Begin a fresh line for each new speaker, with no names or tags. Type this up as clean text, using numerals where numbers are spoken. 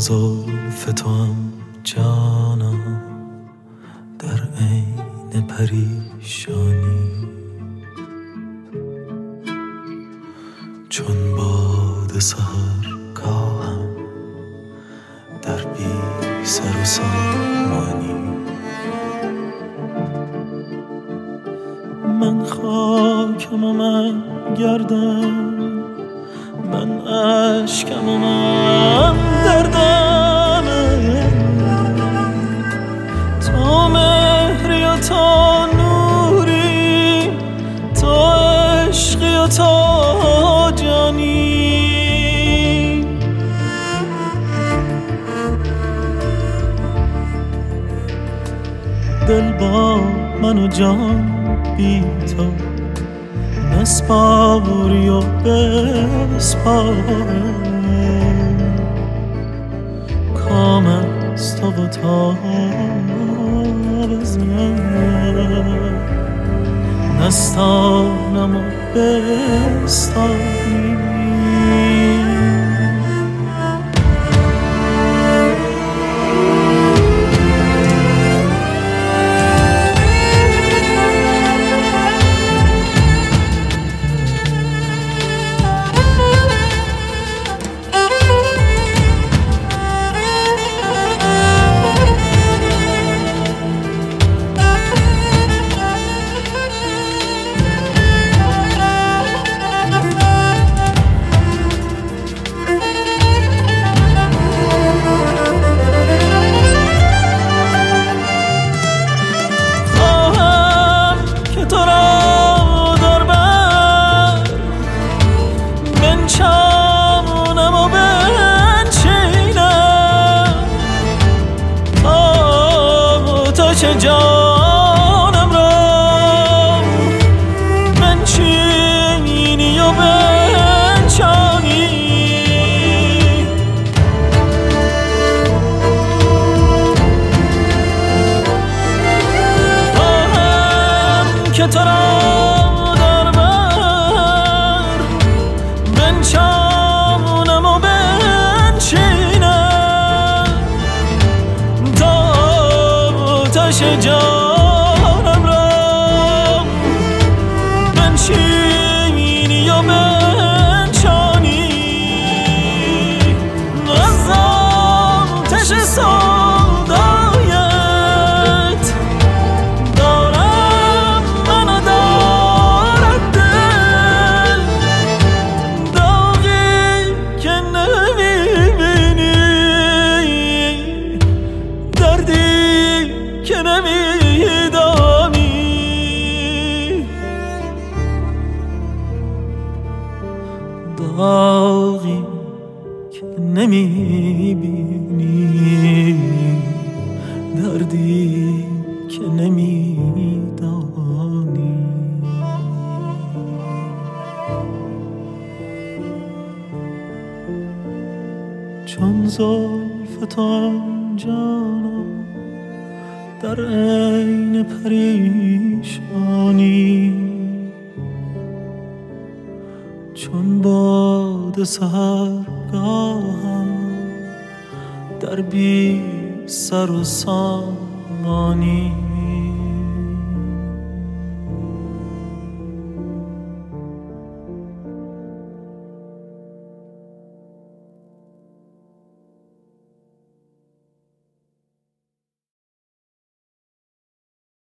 زلف تو هم جانم در عین پریشانی، چون باد سحرگاهم در بی سر و سامانی. من خاکم و من گردم، من عشقم و من دردم، تو مهری و تو نوری، تو عشقی و تو جانی. دل با من و جان بی تو نسپاری و بسپاره، کام از تو و تاب از من، نستانم و بستانی. جانم را بنشینی و بنشانی، خواهم که تو را در بر بنشانم و بنشینم تا جانم را بنشینی و بنشانی. از آتش سودایت دارم من و دارد دل، داغی که نمیبینی، دردی که نمیدانی، داغی که نمیبینی، دردی که نمیدانی. چون زلف تو جانم در عین پریشانی، چون باد سحرگاهم در بی سر و سامانی.